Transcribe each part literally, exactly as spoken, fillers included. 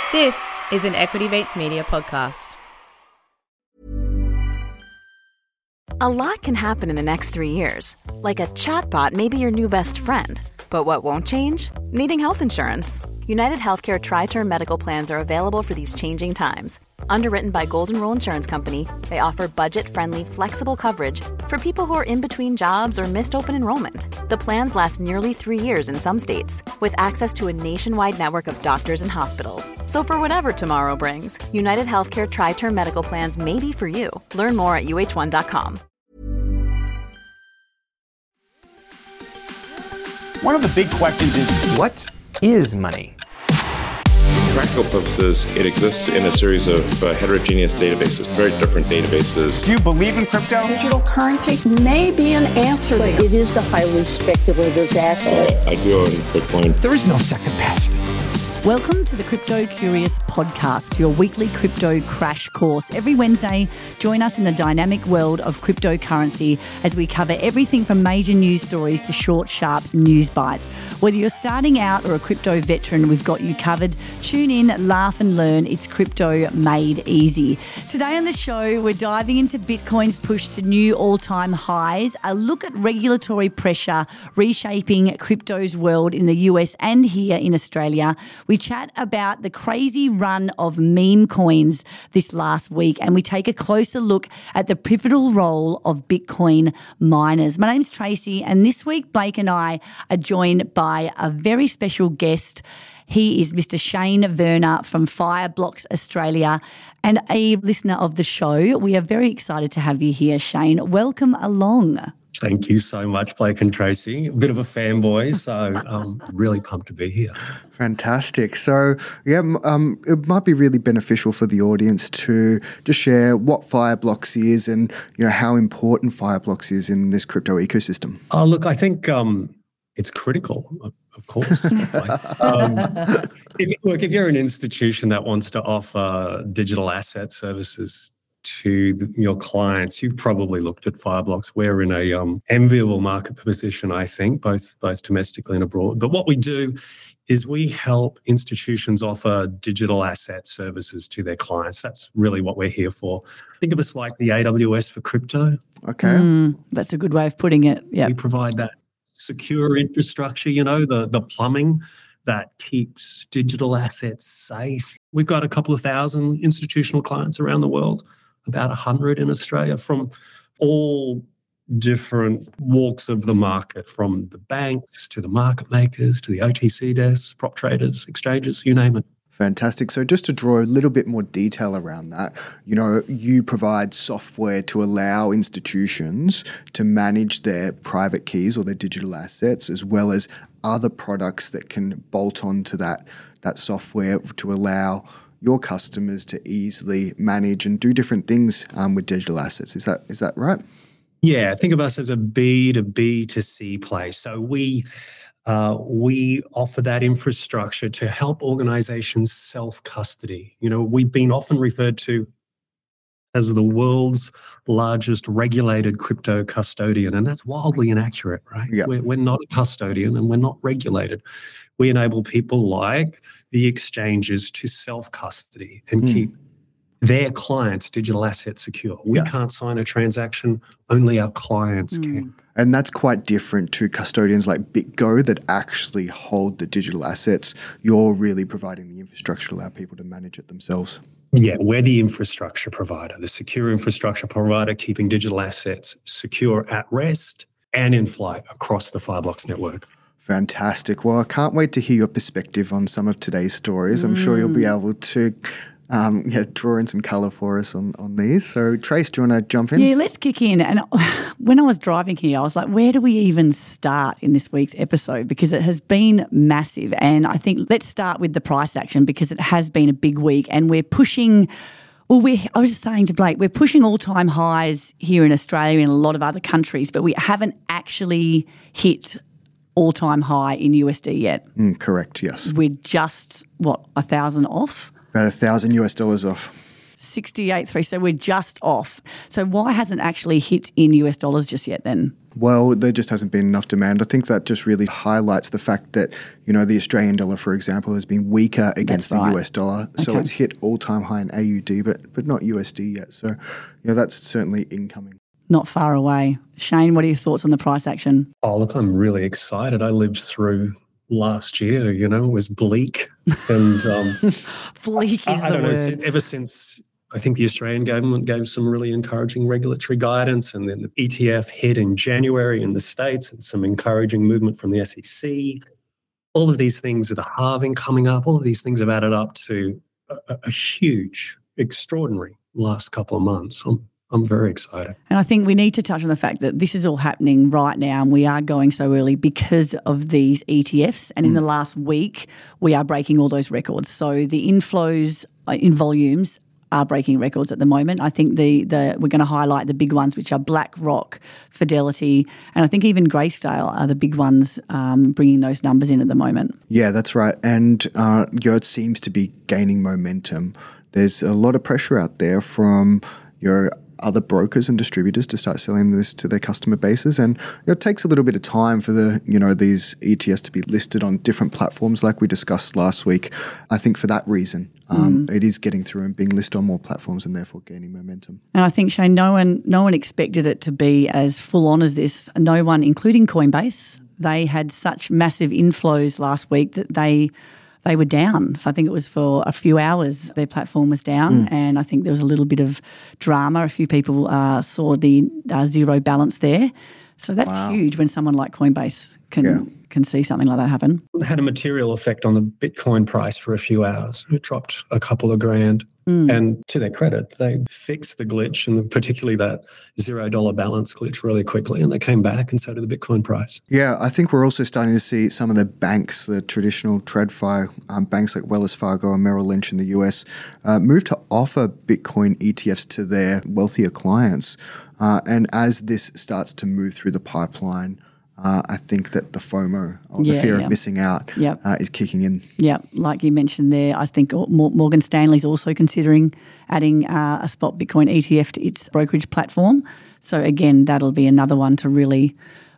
This is an Equity Mates Media podcast. A lot can happen in the next three years. Like a chatbot may be your new best friend. But what won't change? Needing health insurance. United Healthcare Tri-Term Medical Plans are available for these changing times. Underwritten by Golden Rule Insurance Company, they offer budget-friendly, flexible coverage for people who are in between jobs or missed open enrollment. The plans last nearly three years in some states, with access to a nationwide network of doctors and hospitals. So for whatever tomorrow brings, United Healthcare Tri-Term Medical Plans may be for you. Learn more at U H one dot com. One of the big questions is, what is money? For practical purposes, it exists in a series of uh, heterogeneous databases, very different databases. Do you believe in crypto? Digital currency may be an answer, but it is a highly speculative asset. Uh, I do own Bitcoin. There is no second best. Welcome to the Crypto Curious podcast, your weekly crypto crash course. Every Wednesday, join us in the dynamic world of cryptocurrency as we cover everything from major news stories to short, sharp news bites. Whether you're starting out or a crypto veteran, we've got you covered. Tune in, laugh and learn. It's crypto made easy. Today on the show, we're diving into Bitcoin's push to new all-time highs, a look at regulatory pressure reshaping crypto's world in the U S and here in Australia. We chat about the crazy run of meme coins this last week, and we take a closer look at the pivotal role of Bitcoin miners. My name's Tracy, and this week Blake and I are joined by a very special guest. He is Mister Shane Werner from Fireblocks Australia and a listener of the show. We are very excited to have you here, Shane. Welcome along. Thank you so much, Blake and Tracy. A bit of a fanboy, so I'm really pumped to be here. Fantastic. So, yeah, um, it might be really beneficial for the audience to just share what Fireblocks is and, you know, how important Fireblocks is in this crypto ecosystem. Oh, look, I think um, it's critical, of course. um, if, look, if you're an institution that wants to offer digital asset services to the, your clients, you've probably looked at Fireblocks. We're in a um, enviable market position, I think, both both domestically and abroad. But what we do is we help institutions offer digital asset services to their clients. That's really what we're here for. Think of us like the A W S for crypto. Okay. Mm, that's a good way of putting it. Yeah. We provide that secure infrastructure, you know, the the plumbing that keeps digital assets safe. We've got a couple of thousand institutional clients around the world, about one hundred in Australia, from all different walks of the market, from the banks to the market makers to the O T C desks, prop traders, exchanges, you name it. Fantastic. So just to draw a little bit more detail around that, you know, you provide software to allow institutions to manage their private keys or their digital assets, as well as other products that can bolt onto that, that software to allow your customers to easily manage and do different things um, with digital assets. Is that is that right? Yeah, think of us as a B to B to C play. So we uh, we offer that infrastructure to help organizations self-custody. You know, we've been often referred to as the world's largest regulated crypto custodian, and that's wildly inaccurate, right? Yeah. We're, we're not a custodian and we're not regulated. We enable people like the exchanges to self-custody and mm. keep their clients' digital assets secure. We yeah. can't sign a transaction, only our clients mm. can. And that's quite different to custodians like BitGo that actually hold the digital assets. You're really providing the infrastructure to allow people to manage it themselves. Yeah, we're the infrastructure provider, the secure infrastructure provider, keeping digital assets secure at rest and in flight across the Fireblocks network. Fantastic. Well, I can't wait to hear your perspective on some of today's stories. I'm mm. sure you'll be able to um, yeah, draw in some colour for us on, on these. So, Trace, do you want to jump in? Yeah, let's kick in. And when I was driving here, I was like, where do we even start in this week's episode? Because it has been massive. And I think let's start with the price action because it has been a big week and we're pushing Well, we I was just saying to Blake, we're pushing all-time highs here in Australia and a lot of other countries, but we haven't actually hit all-time high in U S D yet. Mm, correct, yes. We're just, what, a thousand off? About a thousand U S dollars off. sixty-eight point three. So we're just off. So why hasn't actually hit in U S dollars just yet then? Well, there just hasn't been enough demand. I think that just really highlights the fact that, you know, the Australian dollar, for example, has been weaker against That's right. the U S dollar. So Okay. it's hit all-time high in A U D, but but not U S D yet. So, you know, that's certainly incoming. Not far away. Shane, what are your thoughts on the price action? Oh, look, I'm really excited. I lived through last year, you know, it was bleak. And um, Bleak is I, I the don't know, word. si- ever since I think the Australian government gave some really encouraging regulatory guidance, and then the E T F hit in January in the States, and some encouraging movement from the S E C. All of these things with the halving coming up, all of these things have added up to a, a huge, extraordinary last couple of months. I'm, I'm very excited. And I think we need to touch on the fact that this is all happening right now and we are going so early because of these E T Fs. And in the last week, we are breaking all those records. So the inflows uh, in volumes are breaking records at the moment. I think the the we're going to highlight the big ones, which are BlackRock, Fidelity, and I think even Greyscale are the big ones um, bringing those numbers in at the moment. Yeah, that's right. And uh, you know, it seems to be gaining momentum. There's a lot of pressure out there from your other brokers and distributors to start selling this to their customer bases, and you know, it takes a little bit of time for the you know these E T Fs to be listed on different platforms, like we discussed last week. I think for that reason, um, mm. it is getting through and being listed on more platforms, and therefore gaining momentum. And I think, Shane, no one no one expected it to be as full on as this. No one, including Coinbase, they had such massive inflows last week that they. They were down. I think it was for a few hours their platform was down, mm. and I think there was a little bit of drama. A few people uh, saw the uh, zero balance there. So that's wow. huge when someone like Coinbase can yeah. can see something like that happen. It had a material effect on the Bitcoin price for a few hours. It dropped a couple of grand. Mm. And to their credit, they fixed the glitch, and particularly that zero dollar balance glitch, really quickly, and they came back, and so did the Bitcoin price. Yeah, I think we're also starting to see some of the banks, the traditional TradFi um, banks like Wells Fargo and Merrill Lynch in the U S, uh, move to offer Bitcoin E T Fs to their wealthier clients. Uh, and as this starts to move through the pipeline, Uh, I think that the FOMO, or yeah, the fear yeah. of missing out, yep. uh, is kicking in. Yeah, like you mentioned there, I think Morgan Stanley's also considering adding uh, a spot Bitcoin E T F to its brokerage platform. So again, that'll be another one to really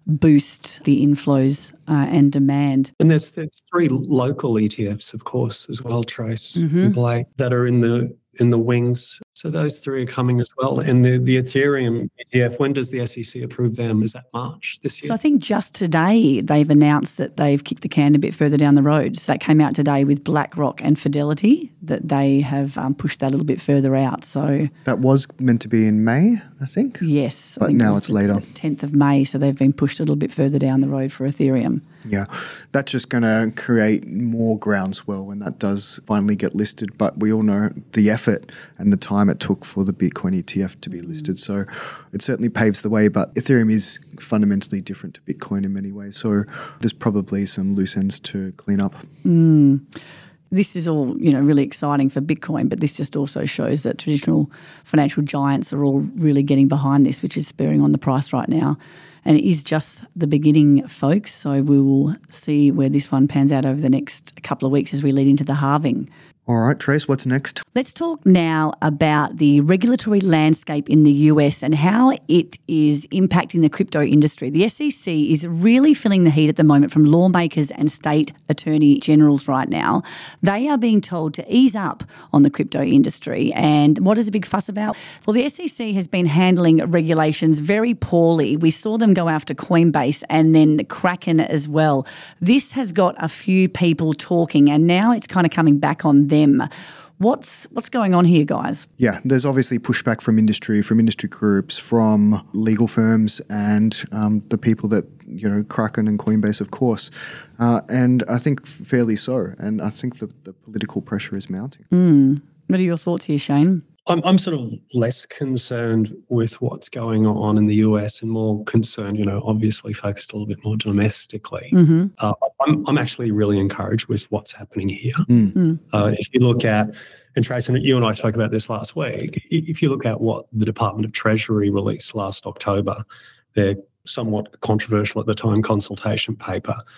boost the inflows uh, and demand. And there's, there's three local E T Fs, of course, as well, Trace mm-hmm. and Blake, that are in the in the wings. So those three are coming as well. And the, the Ethereum E T F, when does the S E C approve them? Is that March this year? So I think just today they've announced that they've kicked the can a bit further down the road. So that came out today with BlackRock and Fidelity, that they have um, pushed that a little bit further out. So that was meant to be in May, I think. Yes. But now it's later. tenth of May, so they've been pushed a little bit further down the road for Ethereum. Yeah, that's just going to create more groundswell when that does finally get listed. But we all know the effort and the time it took for the Bitcoin E T F to be listed. So it certainly paves the way. But Ethereum is fundamentally different to Bitcoin in many ways. So there's probably some loose ends to clean up. Mm. This is all, you know, really exciting for Bitcoin, but this just also shows that traditional financial giants are all really getting behind this, which is spurring on the price right now. And it is just the beginning, folks. So we will see where this one pans out over the next couple of weeks as we lead into the halving. All right, Trace, what's next? Let's talk now about the regulatory landscape in the U S and how it is impacting the crypto industry. The S E C is really feeling the heat at the moment from lawmakers and state attorney generals right now. They are being told to ease up on the crypto industry. And what is a big fuss about? Well, the S E C has been handling regulations very poorly. We saw them go after Coinbase and then Kraken as well. This has got a few people talking, and now it's kind of coming back on them. What's what's going on here, guys? Yeah, there's obviously pushback from industry, from industry groups, from legal firms, and um, the people that, you know, Kraken and Coinbase, of course. Uh, and I think fairly so. And I think the, the political pressure is mounting. Mm. What are your thoughts here, Shane? I'm, I'm sort of less concerned with what's going on in the U S and more concerned, you know, obviously focused a little bit more domestically. Mm-hmm. Uh, I'm, I'm actually really encouraged with what's happening here. Mm. Mm. Uh, if you look at, and Trace, you and I spoke about this last week, if you look at what the Department of Treasury released last October, their somewhat controversial at the time consultation paper,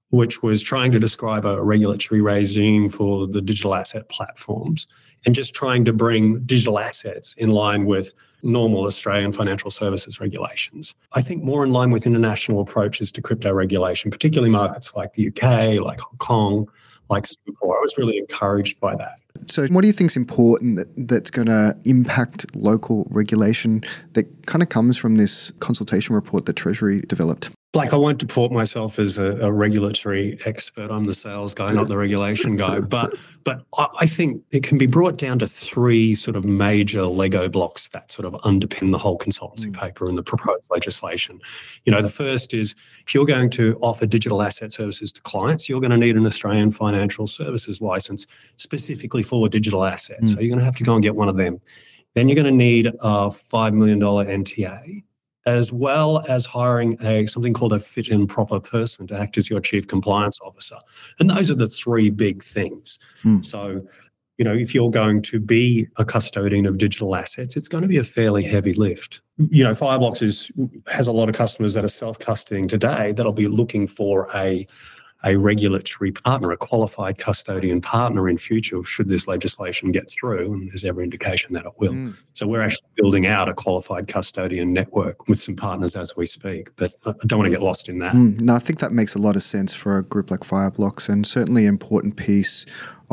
which was trying to describe a regulatory regime for the digital asset platforms and just trying to bring digital assets in line with normal Australian financial services regulations. I think more in line with international approaches to crypto regulation, particularly markets like the U K, like Hong Kong, like Singapore. I was really encouraged by that. So what do you think is important that, that's going to impact local regulation that kind of comes from this consultation report that Treasury developed? Like, I won't deport myself as a, a regulatory expert. I'm the sales guy, not the regulation guy. But but I, I think it can be brought down to three sort of major Lego blocks that sort of underpin the whole consultancy mm. paper and the proposed legislation. You know, the first is if you're going to offer digital asset services to clients, you're going to need an Australian financial services license specifically for digital assets. Mm. So you're going to have to go and get one of them. Then you're going to need a five million dollars N T A, as well as hiring a something called a fit and proper person to act as your chief compliance officer. And those are the three big things. Hmm. So, you know, if you're going to be a custodian of digital assets, it's going to be a fairly heavy lift. You know, Fireblocks is, has a lot of customers that are self-custodying today that'll be looking for a a regulatory partner, a qualified custodian partner in future should this legislation get through, and there's every indication that it will. Mm. So we're actually building out a qualified custodian network with some partners as we speak, but I don't want to get lost in that. Mm. No, I think that makes a lot of sense for a group like Fireblocks, and certainly an important piece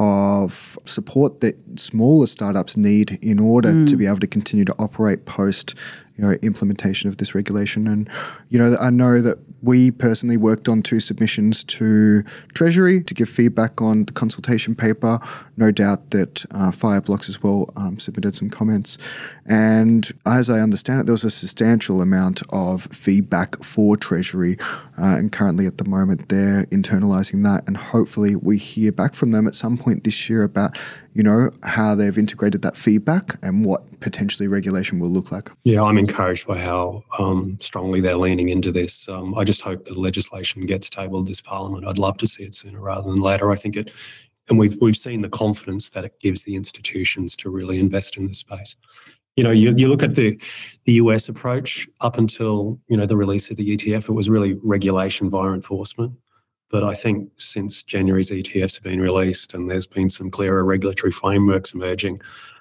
of support that smaller startups need in order mm. to be able to continue to operate post you know, implementation of this regulation. And, you know, I know that we personally worked on two submissions to Treasury to give feedback on the consultation paper. No doubt that uh, Fireblocks as well um, submitted some comments. And as I understand it, there was a substantial amount of feedback for Treasury. Uh, and currently at the moment, they're internalising that. And hopefully we hear back from them at some point this year about, you know, how they've integrated that feedback and what potentially regulation will look like. Yeah, I'm encouraged by how um, strongly they're leaning into this. Um, I just hope the legislation gets tabled this Parliament. I'd love to see it sooner rather than later. I think it, and we've we've seen the confidence that it gives the institutions to really invest in this space. You know, you, you look at the the U S approach up until, you know, the release of the E T F, it was really regulation via enforcement. But I think since January's E T Fs have been released and there's been some clearer regulatory frameworks emerging,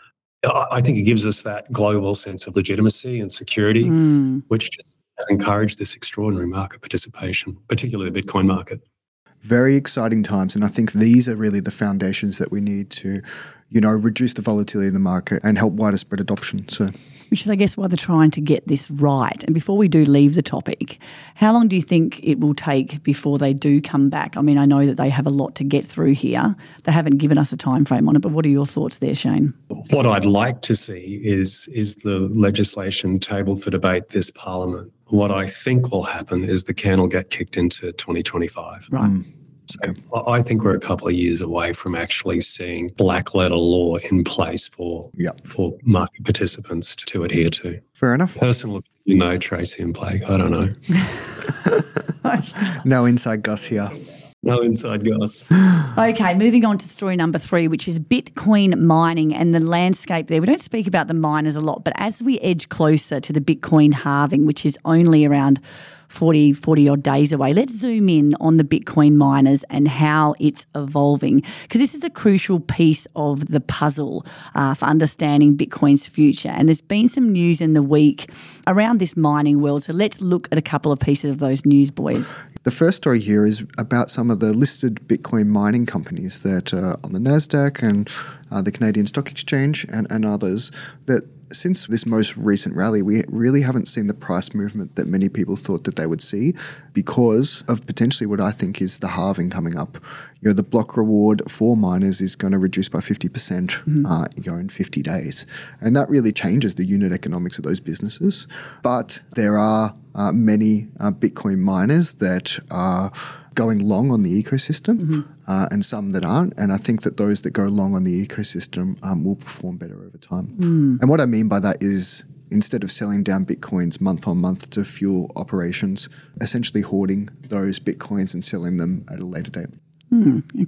I think it gives us that global sense of legitimacy and security, mm. which has encouraged this extraordinary market participation, particularly the Bitcoin market. Very exciting times. And I think these are really the foundations that we need to, you know, reduce the volatility in the market and help wider spread adoption. So, which is, I guess, why they're trying to get this right. And before we do leave the topic, how long do you think it will take before they do come back? I mean, I know that they have a lot to get through here. They haven't given us a time frame on it, but what are your thoughts there, Shane? What I'd like to see is, is the legislation tabled for debate this Parliament. What I think will happen is the can will get kicked into twenty twenty-five. Right. Mm. So I think we're a couple of years away from actually seeing black letter law in place for yep. for market participants to, to adhere to. Fair enough. Personal opinion, though, Tracy and Blake, I don't know. No inside goss here. No inside goss. Okay, moving on to story number three, which is Bitcoin mining and the landscape there. We don't speak about the miners a lot, but as we edge closer to the Bitcoin halving, which is only around forty, forty odd days away, let's zoom in on the Bitcoin miners and how it's evolving, because this is a crucial piece of the puzzle uh, for understanding Bitcoin's future. And there's been some news in the week around this mining world. So let's look at a couple of pieces of those news, boys. The first story here is about some of the listed Bitcoin mining companies that are on the NASDAQ and uh, the Canadian Stock Exchange and, and others that since this most recent rally, we really haven't seen the price movement that many people thought that they would see because of potentially what I think is the halving coming up. You know, the block reward for miners is going to reduce by fifty percent mm-hmm. uh, you know, in fifty days. And that really changes the unit economics of those businesses. But there are uh, many uh, Bitcoin miners that are going long on the ecosystem mm-hmm. uh, and some that aren't. And I think that those that go long on the ecosystem um, will perform better over time. Mm. And what I mean by that is instead of selling down Bitcoins month on month to fuel operations, essentially hoarding those Bitcoins and selling them at a later date. Mm, okay.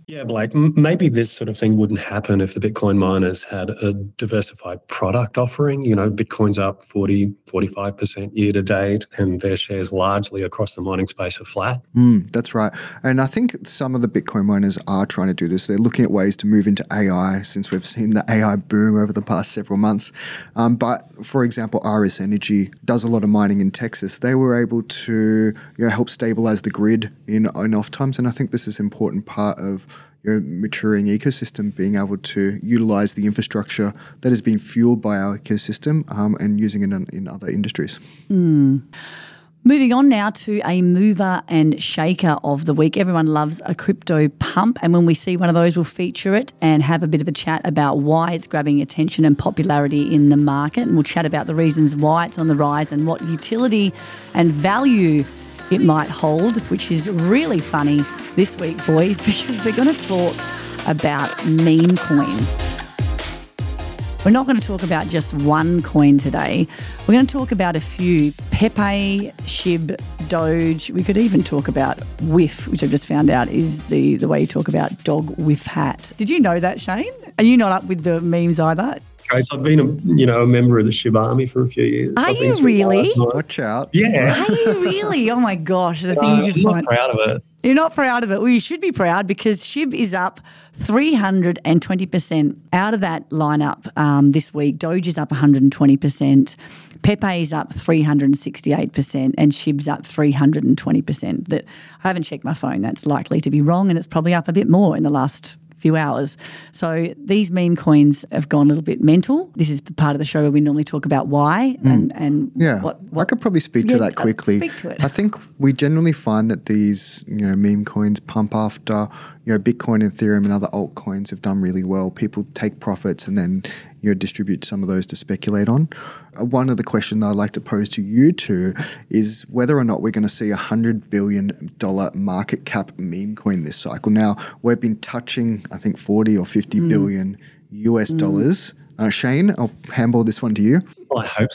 Yeah, Blake, m- maybe this sort of thing wouldn't happen if the Bitcoin miners had a diversified product offering. You know, Bitcoin's up forty, forty-five percent year to date, and their shares largely across the mining space are flat. Mm, that's right. And I think some of the Bitcoin miners are trying to do this. They're looking at ways to move into A I, since we've seen the A I boom over the past several months. Um, but, for example, Aris Energy does a lot of mining in Texas. They were able to you know, help stabilize the grid in, in off times, and I think this is an important part of your maturing ecosystem, being able to utilize the infrastructure that has been fueled by our ecosystem um, and using it in, in other industries. Mm. Moving on now to a mover and shaker of the week. Everyone loves a crypto pump, and when we see one of those, we'll feature it and have a bit of a chat about why it's grabbing attention and popularity in the market, and we'll chat about the reasons why it's on the rise and what utility and value it might hold, which is really funny this week, boys, because we're going to talk about meme coins. We're not going to talk about just one coin today. We're going to talk about a few. Pepe, Shib, Doge. We could even talk about Whiff, which I've just found out is the, the way you talk about dog whiff hat. Did you know that, Shane? Are you not up with the memes either? Okay, so I've been, a, you know, a member of the Shib Army for a few years. Are I've you been really? Watch out. Yeah. Are you really? Oh, my gosh. The Uh, things you I'm not find. proud of it. You're not proud of it. Well, you should be proud because Shib is up three hundred twenty percent out of that lineup um, this week. Doge is up one hundred twenty percent. Pepe is up three hundred sixty-eight percent and Shib's up three hundred twenty percent. That I haven't checked my phone. That's likely to be wrong, and it's probably up a bit more in the last few hours. So these meme coins have gone a little bit mental. This is the part of the show where we normally talk about why mm. and, and yeah. what, what. I could probably speak to yeah, that quickly. Speak to it. I think we generally find that these, you know, meme coins pump after, you know, Bitcoin, Ethereum and other altcoins have done really well. People take profits and then, you know, distribute some of those to speculate on. Uh, one of the questions I'd like to pose to you two is whether or not we're going to see a one hundred billion dollars market cap meme coin this cycle. Now, we've been touching, I think, forty or fifty mm. billion U S dollars. Uh, Shane, I'll handball this one to you. Well, I hope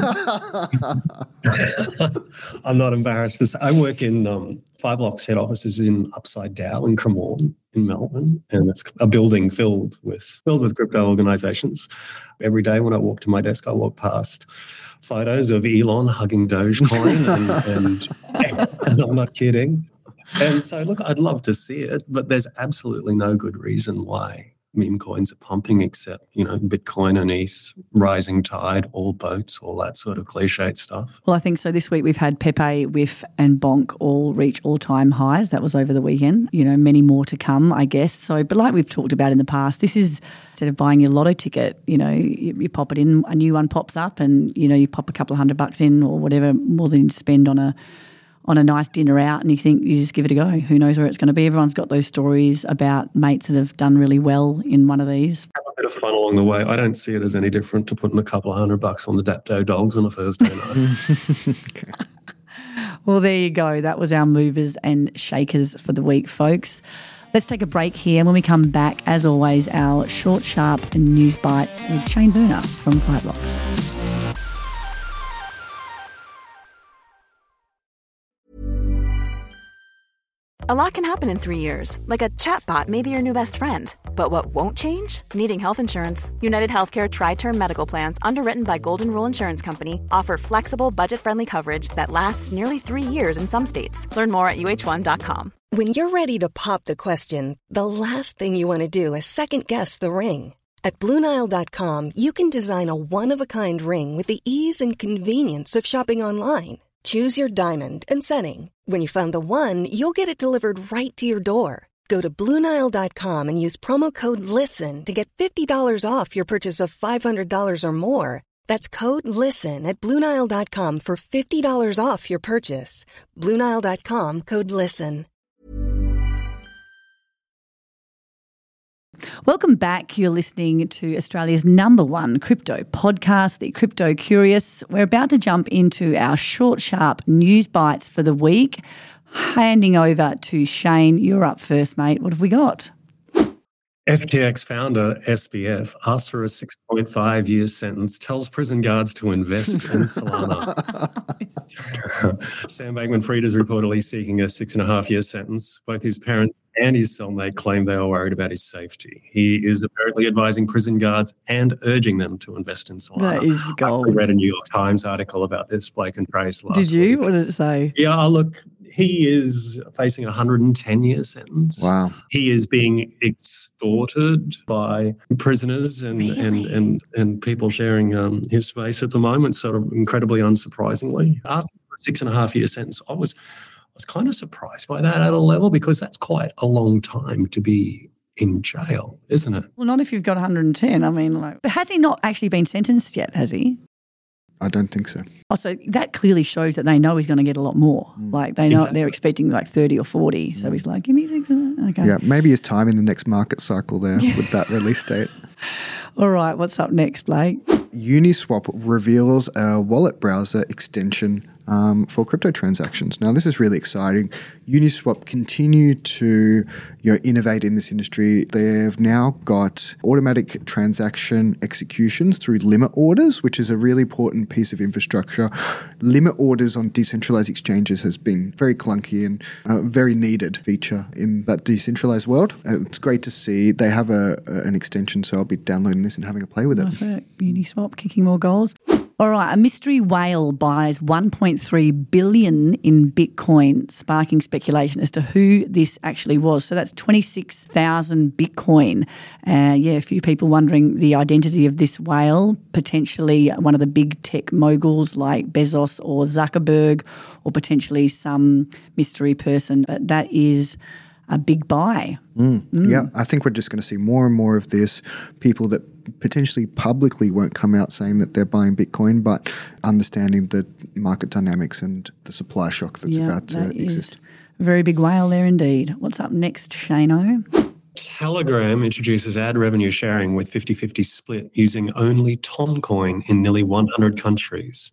so. I'm not embarrassed to say. I work in um, Fireblocks head offices in Upside Down in Cremorne in Melbourne, and it's a building filled with filled with crypto organizations. Every day when I walk to my desk, I walk past photos of Elon hugging Dogecoin, and, and, and I'm not kidding. And so, look, I'd love to see it, but there's absolutely no good reason why meme coins are pumping, except, you know, Bitcoin and E T H, rising tide, all boats, all that sort of cliched stuff. Well, I think so. This week we've had Pepe, Whiff and Bonk all reach all-time highs. That was over the weekend. You know, many more to come, I guess. So, but like we've talked about in the past, this is instead of buying your lotto ticket, you know, you, you pop it in, a new one pops up and, you know, you pop a couple of hundred bucks in or whatever, more than you spend on a on a nice dinner out, and you think you just give it a go. Who knows where it's going to be? Everyone's got those stories about mates that have done really well in one of these. Have a bit of fun along the way. I don't see it as any different to putting a couple of hundred bucks on the Dapto Dogs on a Thursday night. Okay. Well, there you go. That was our movers and shakers for the week, folks. Let's take a break here. When we come back, as always, our short, sharp news bites with Shane Burner from Fireblocks. A lot can happen in three years, like a chatbot may be your new best friend. But what won't change? Needing health insurance. United Healthcare Tri-Term Medical Plans, underwritten by Golden Rule Insurance Company, offer flexible, budget-friendly coverage that lasts nearly three years in some states. Learn more at U H one dot com. When you're ready to pop the question, the last thing you want to do is second-guess the ring. At Blue Nile dot com, you can design a one-of-a-kind ring with the ease and convenience of shopping online. Choose your diamond and setting. When you find the one, you'll get it delivered right to your door. Go to Blue Nile dot com and use promo code LISTEN to get fifty dollars off your purchase of five hundred dollars or more. That's code LISTEN at Blue Nile dot com for fifty dollars off your purchase. Blue Nile dot com, code LISTEN. Welcome back. You're listening to Australia's number one crypto podcast, The Crypto Curious. We're about to jump into our short, sharp news bites for the week. Handing over to Shane. You're up first, mate. What have we got? F T X founder, S B F, asks for a six point five year sentence, tells prison guards to invest in Solana. Sam Bankman-Fried is reportedly seeking a six and a half year sentence. Both his parents and his cellmate claim they are worried about his safety. He is apparently advising prison guards and urging them to invest in Solana. That is gold. I read a New York Times article about this, Blake and Trace, last Did you? week. What did it say? Yeah, look, he is facing a one hundred ten year sentence. Wow. He is being extorted by prisoners and Really? and, and and people sharing um, his space at the moment, sort of incredibly unsurprisingly. Asking for a six and a half year sentence, I was, I was kind of surprised by that at a level, because that's quite a long time to be in jail, isn't it? Well, not if you've got one hundred ten. I mean, like, but has he not actually been sentenced yet, has he? I don't think so. Oh, so that clearly shows that they know he's going to get a lot more. Mm. Like they know Exactly. they're expecting like thirty or forty. So he's like, give me six. Okay. Yeah, maybe his time in the next market cycle there with that release date. All right. What's up next, Blake? Uniswap reveals a wallet browser extension um, for crypto transactions. Now, this is really exciting. Uniswap continue to you know, innovate in this industry. They've now got automatic transaction executions through limit orders, which is a really important piece of infrastructure. Limit orders on decentralized exchanges has been very clunky and a very needed feature in that decentralized world. Uh, it's great to see. They have a, a an extension, so I'll be downloading this and having a play with it. Nice work. Uniswap kicking more goals. All right, a mystery whale buys one point three billion dollars in Bitcoin, sparking speculation as to who this actually was. So that's twenty-six thousand Bitcoin. Uh, yeah, a few people wondering the identity of this whale, potentially one of the big tech moguls like Bezos or Zuckerberg, or potentially some mystery person. But that is a big buy. Mm. Mm. Yeah, I think we're just going to see more and more of this. People that potentially publicly won't come out saying that they're buying Bitcoin, but understanding the market dynamics and the supply shock that's yeah, about to that exist. Is a very big whale there indeed. What's up next, Shano? Telegram introduces ad revenue sharing with fifty-fifty split using only Toncoin in nearly one hundred countries.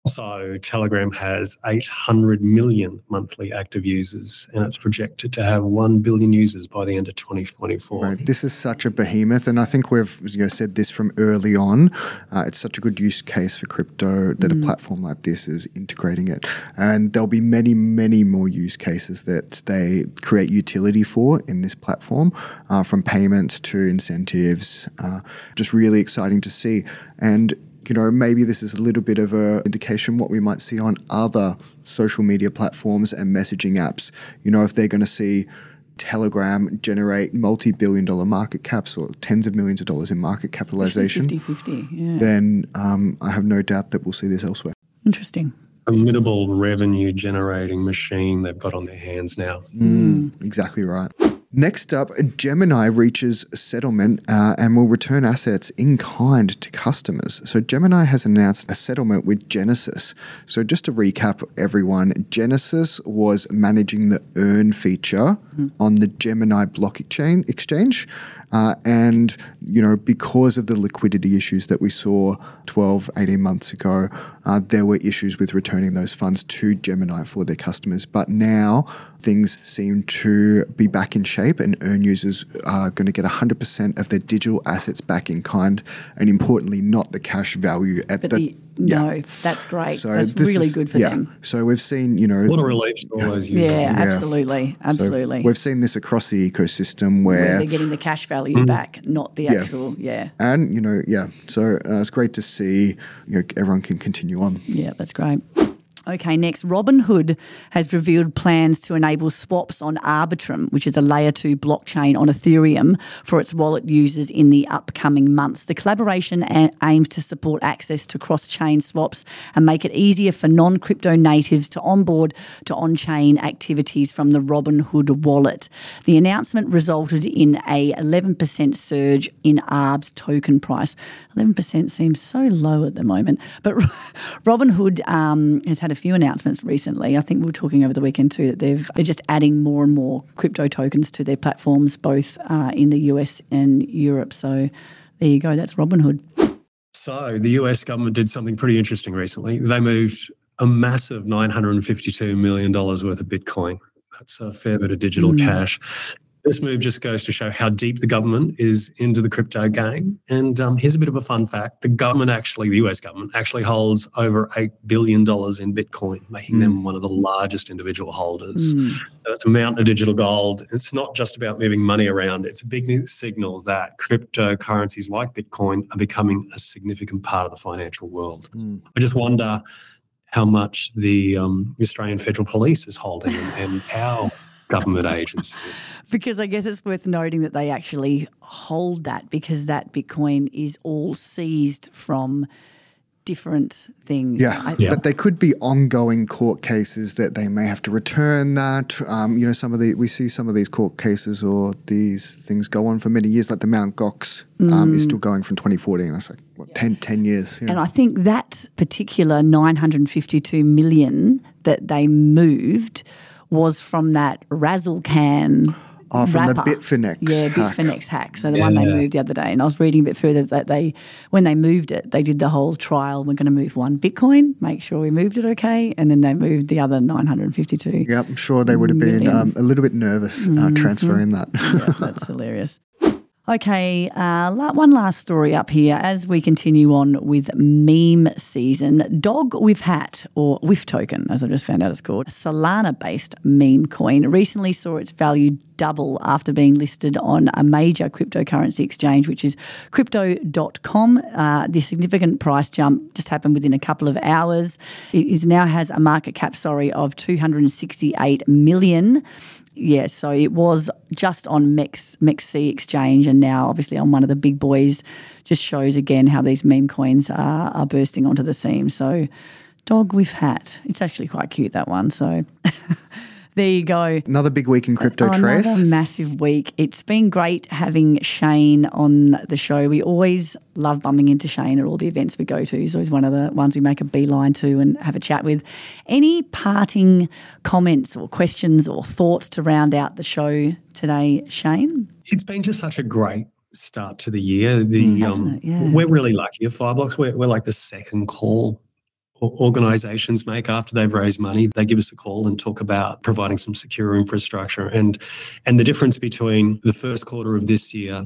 So Telegram has eight hundred million monthly active users, and it's projected to have one billion users by the end of twenty twenty-four. Right. This is such a behemoth, and I think we've you know, said this from early on. Uh, it's such a good use case for crypto that mm. a platform like this is integrating it. And there'll be many, many more use cases that they create utility for in this platform, uh, from payments to incentives. Uh, just really exciting to see. And you know, maybe this is a little bit of an indication what we might see on other social media platforms and messaging apps. You know, if they're going to see Telegram generate multi-billion dollar market caps or tens of millions of dollars in market capitalization, fifty-fifty, yeah. then um, I have no doubt that we'll see this elsewhere. Interesting. Formidable revenue generating machine they've got on their hands now. Mm, exactly right. Next up, Gemini reaches settlement uh, and will return assets in kind to customers. So Gemini has announced a settlement with Genesis. So just to recap everyone, Genesis was managing the earn feature mm-hmm. on the Gemini blockchain exchange. Uh, and, you know, because of the liquidity issues that we saw twelve, eighteen months ago, uh, there were issues with returning those funds to Gemini for their customers. But now things seem to be back in shape, and earn users are going to get one hundred percent of their digital assets back in kind, and importantly, not the cash value at but the... the yeah. No, that's great. So that's this really is, good for yeah. them. So we've seen, you know... What a relief for all those users. Yeah, Yeah. absolutely, absolutely. So we've seen this across the ecosystem Where where... they're getting the cash value Mm. back, not the Yeah. actual, yeah. And, you know, yeah, so uh, it's great to see you know, everyone can continue on. Yeah, that's great. Okay, next, Robinhood has revealed plans to enable swaps on Arbitrum, which is a layer two blockchain on Ethereum, for its wallet users in the upcoming months. The collaboration a- aims to support access to cross-chain swaps and make it easier for non-crypto natives to onboard to on-chain activities from the Robinhood wallet. The announcement resulted in a eleven percent surge in A R B's token price. eleven percent seems so low at the moment, but Robinhood um, has had a few announcements recently. I think we were talking over the weekend too that they've, they're just adding more and more crypto tokens to their platforms, both uh, in the U S and Europe. So there you go. That's Robinhood. So the U S government did something pretty interesting recently. They moved a massive nine hundred fifty-two million dollars worth of Bitcoin. That's a fair bit of digital mm. cash This move just goes to show how deep the government is into the crypto game. And um, here's a bit of a fun fact. The government actually, the U S government, actually holds over eight billion dollars in Bitcoin, making mm. them one of the largest individual holders. Mm. That's a mountain of digital gold. It's not just about moving money around. It's a big signal that cryptocurrencies like Bitcoin are becoming a significant part of the financial world. Mm. I just wonder how much the um, Australian Federal Police is holding and, and how government agencies. Because I guess it's worth noting that they actually hold that because that Bitcoin is all seized from different things. Yeah, I, yeah. But there could be ongoing court cases that they may have to return that. Um, you know, some of the we see some of these court cases or these things go on for many years, like the Mount Gox um, mm. is still going from twenty fourteen. That's like, what, yeah. ten, ten years. Yeah. And I think that particular nine hundred fifty-two million that they moved was from that Razzlecan Oh, from wrapper. the Bitfinex Yeah, hack. Bitfinex hack. So the yeah. one they moved the other day. And I was reading a bit further that they, when they moved it, they did the whole trial. We're going to move one Bitcoin, make sure we moved it okay. And then they moved the other nine hundred fifty-two. Yep, I'm sure they would have been um, a little bit nervous uh, mm-hmm. transferring that. Yeah, that's hilarious. Okay, uh, one last story up here as we continue on with meme season. Dog with Hat, or W I F token, as I just found out it's called, a Solana-based meme coin, recently saw its value double after being listed on a major cryptocurrency exchange, which is crypto dot com. Uh, the significant price jump just happened within a couple of hours. It is now has a market cap, sorry, of two hundred sixty-eight million dollars. Yeah, so it was just on Mex Mexi exchange and now obviously on one of the big boys. Just shows again how these meme coins are, are bursting onto the scene. So Dog with Hat. It's actually quite cute, that one. So there you go. Another big week in crypto, oh, Trace. Another massive week. It's been great having Shane on the show. We always love bumping into Shane at all the events we go to. He's always one of the ones we make a beeline to and have a chat with. Any parting comments or questions or thoughts to round out the show today, Shane? It's been just such a great start to the year. The mm, um, yeah. We're really lucky at Fireblocks. We're, we're like the second call organisations make after they've raised money. They give us a call and talk about providing some secure infrastructure. And and the difference between the first quarter of this year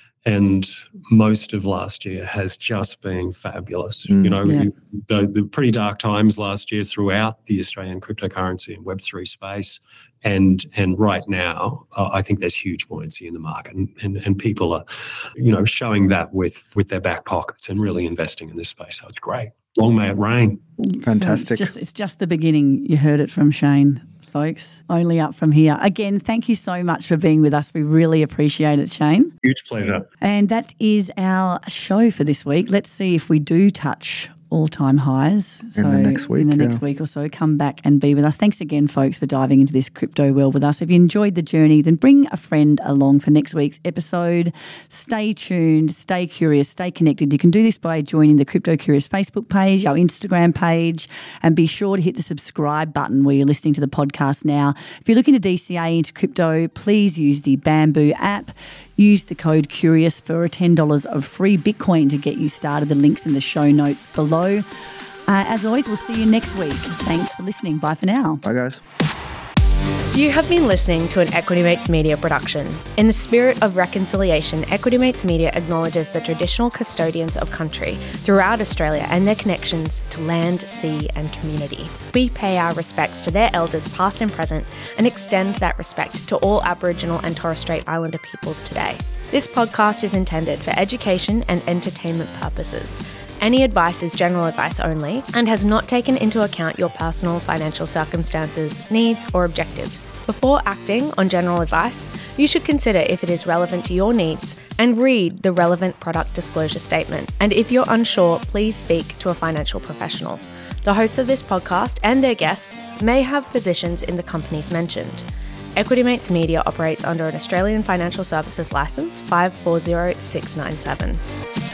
and most of last year has just been fabulous. Mm, you know, yeah. the, the pretty dark times last year throughout the Australian cryptocurrency and Web three space. And and right now, uh, I think there's huge buoyancy in the market, and, and and people are, you know, showing that with with their back pockets and really investing in this space. So it's great. Long may it rain. Fantastic. So it's just it's just the beginning. You heard it from Shane, folks. Only up from here. Again, thank you so much for being with us. We really appreciate it, Shane. Huge pleasure. And that is our show for this week. Let's see if we do touch all-time highs. In so the next week. In the yeah. next week or so, come back and be with us. Thanks again, folks, for diving into this crypto world with us. If you enjoyed the journey, then bring a friend along for next week's episode. Stay tuned, stay curious, stay connected. You can do this by joining the Crypto Curious Facebook page, our Instagram page, and be sure to hit the subscribe button where you're listening to the podcast now. If you're looking to D C A into crypto, please use the Bamboo app. Use the code CURIOUS for a ten dollars of free Bitcoin to get you started. The link's in the show notes below. Uh, as always, we'll see you next week. Thanks for listening. Bye for now. Bye, guys. You have been listening to an Equity Mates Media production. In the spirit of reconciliation, Equity Mates Media acknowledges the traditional custodians of country throughout Australia and their connections to land, sea and community. We pay our respects to their elders past and present and extend that respect to all Aboriginal and Torres Strait Islander peoples today. This podcast is intended for education and entertainment purposes. Any advice is general advice only and has not taken into account your personal financial circumstances, needs, or objectives. Before acting on general advice, you should consider if it is relevant to your needs and read the relevant product disclosure statement. And if you're unsure, please speak to a financial professional. The hosts of this podcast and their guests may have positions in the companies mentioned. Equity Mates Media operates under an Australian Financial Services Licence five four zero six nine seven.